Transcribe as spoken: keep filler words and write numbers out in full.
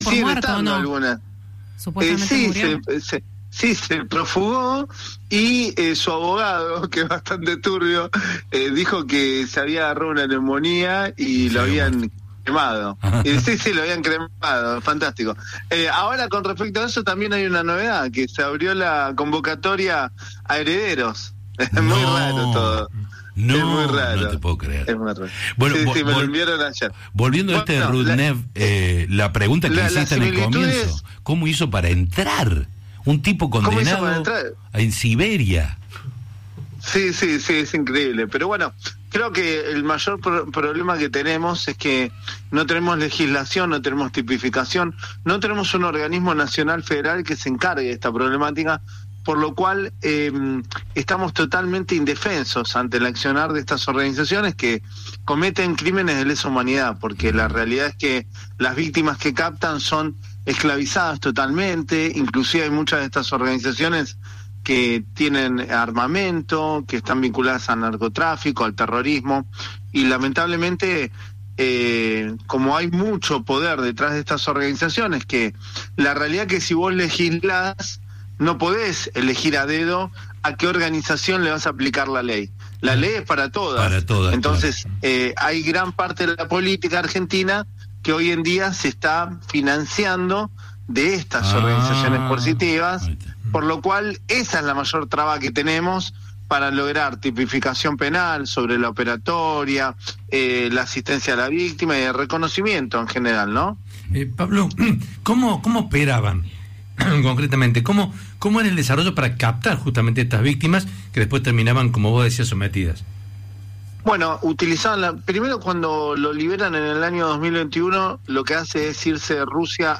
por siguen muerto, estando ¿no? algunas. Supuestamente Eh, sí, murió. se, se, sí, se profugó y eh, su abogado, que es bastante turbio, eh, dijo que se había agarrado una neumonía y Se lo había habían muerto. cremado. Y sí, sí, lo habían cremado, fantástico. Eh, ahora, con respecto a eso, también hay una novedad, que se abrió la convocatoria a herederos. Es No. muy raro todo. No, es muy raro. no te puedo creer. Es muy raro. Bueno, sí, vo- sí, me lo vol- enviaron ayer. Volviendo a Bueno, este Rudnev, la- eh, la pregunta que la- las hiciste en el similitudes- comienzo, ¿cómo hizo para entrar? Un tipo ¿Cómo hizo condenado para entrar? en Siberia. Sí, sí, sí, es increíble. Pero bueno, creo que el mayor pro- problema que tenemos es que no tenemos legislación, no tenemos tipificación, no tenemos un organismo nacional federal que se encargue de esta problemática, por lo cual eh, estamos totalmente indefensos ante el accionar de estas organizaciones que cometen crímenes de lesa humanidad, porque la realidad es que las víctimas que captan son esclavizadas totalmente, inclusive hay muchas de estas organizaciones que tienen armamento, que están vinculadas al narcotráfico, al terrorismo, y lamentablemente, eh, como hay mucho poder detrás de estas organizaciones, que la realidad que si vos legislás, no podés elegir a dedo a qué organización le vas a aplicar la ley. La ley es para todas. Para todas, Entonces, claro. eh, hay gran parte de la política argentina que hoy en día se está financiando de estas Ah, organizaciones positivas, ahí está. por lo cual esa es la mayor traba que tenemos para lograr tipificación penal sobre la operatoria, eh, la asistencia a la víctima y el reconocimiento en general, ¿no? Eh, Pablo, ¿cómo, cómo operaban concretamente? ¿Cómo, ¿Cómo era el desarrollo para captar justamente estas víctimas que después terminaban, como vos decías, sometidas? Bueno, utilizaban la... Primero, cuando lo liberan en el año dos mil veintiuno, lo que hace es irse de Rusia